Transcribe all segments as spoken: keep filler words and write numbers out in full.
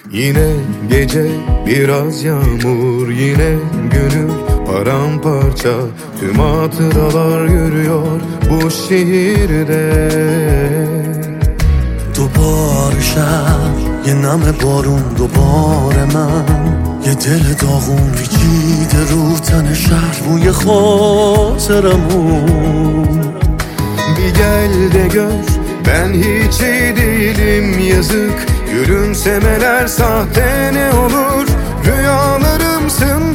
Yine gece biraz yağmur, yine gönül paramparça. Tüm hatıralar yürüyor bu şehirde. دوباره شب یه نم بارون دوباره من یه دل داغون پیچیده رو تن شهر بوی خاطرمون Bir gel de gör ben hiç iyi değilim yazık. Gülümsemeler sahte ne olur rüyalarımsın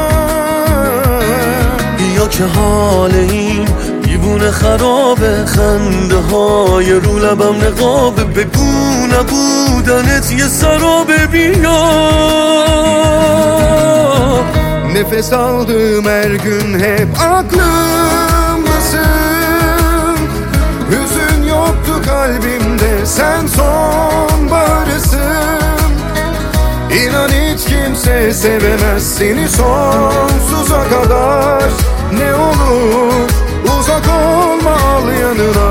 dön. بیا که حال این دیوونه خرابه خنده های رو لبم نقابه بگو نبودنت یه سرابه بیا Nefes aldığım her gün hep aklımdasın. Hüzün yoktu kalbimde, sen sonbaharısın. İnan hiç kimse sevemez seni sonsuza kadar. Ne olur uzak olma, al yanına.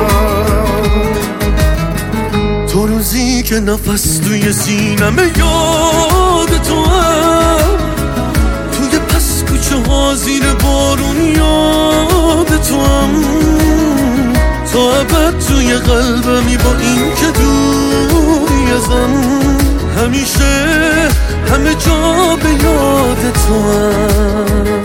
تو روزی که نفس توی سینمه یاد تو هم توی پس کوچه ها زیر بارون یاد تو هم تا ابد توی قلبمی با این که دوری ازم همیشه همه جا به یاد تو هم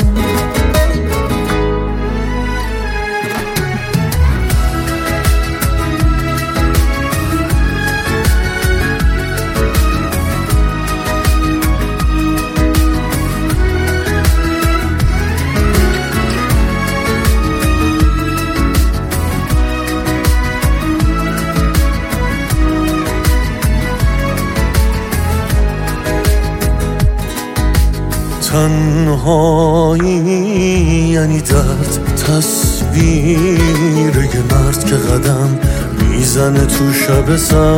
تنهایی یعنی درد تصویر یه مرد که قدم میزنه تو شب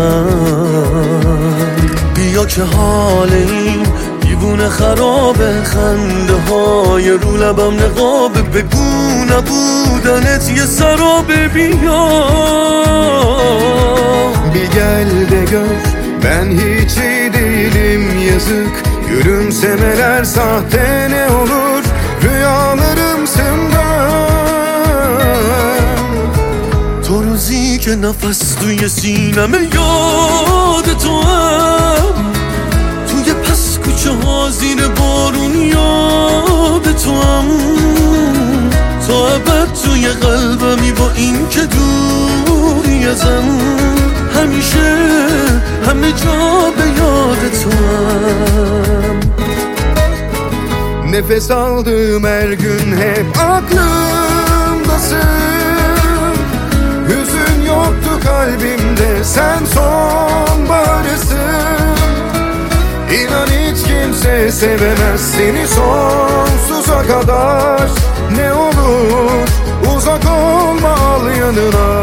سنگ بیا که حال این دیوونه خرابه خنده های رو لبم نقابه بگو نبودنت یه سرابه بیا Bir gel de gör ben hiç iyi değilim yazık. Gülümsemeler sahte ne olur rüyalarımsın ben. تو روزی که نفس توی سینمه یاد تو هم توی پس کوچه ها زیر بارون یاد تو هم تا ابد توی قلبمی با این که دوری ازم همیشه همه جا به یاد تو هم Nefes aldığım her gün hep aklımdasın. Hüzün yoktu kalbimde, sen sonbaharısın. İnan hiç kimse sevemez seni sonsuza kadar. Ne olur uzak olma, al yanına.